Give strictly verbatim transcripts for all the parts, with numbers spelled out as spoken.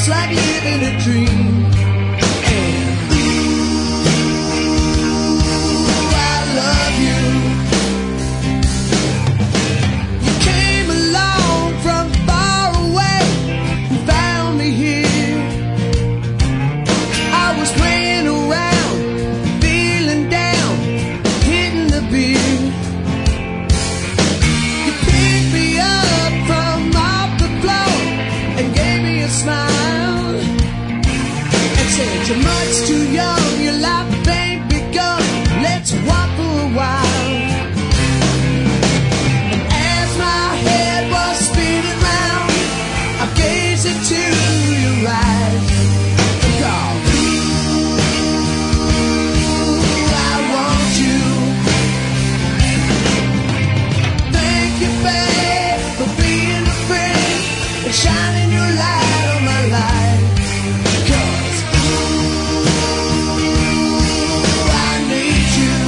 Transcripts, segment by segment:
almost like living a dream. And ooh, I love you. You came along from far away and found me here. I was playing around, feeling down, hitting the beer. You picked me up from off the floor and gave me a smile and said, you're much too young, your life ain't begun, let's walk for a while. And as my head was spinning round, I gazed into your eyes and called, ooh, I want you. Thank you, babe, for being a friend and shining your light on my life. 'Cause ooh, I need you.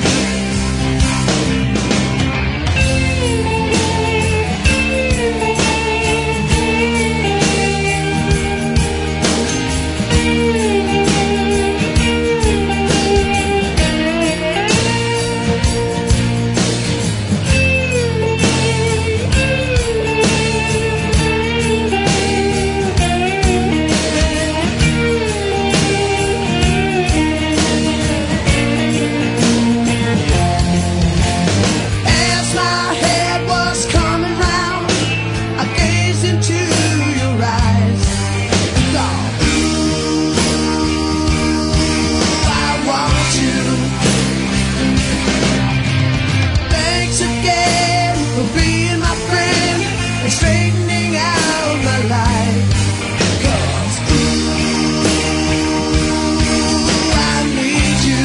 As my head was coming round, I gazed into your eyes and thought, ooh, I want you. Thanks again for being my friend and straightening out my life. 'Cause ooh, I need you.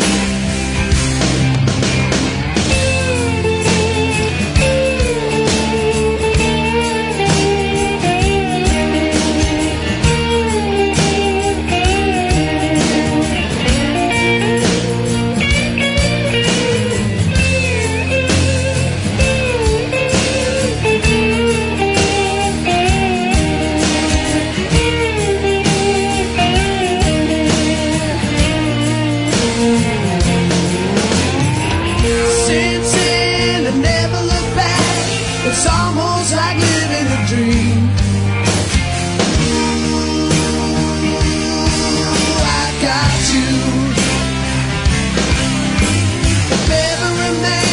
Since then, I never look back. It's almost like living a dream. Ooh, I got you. If ever a man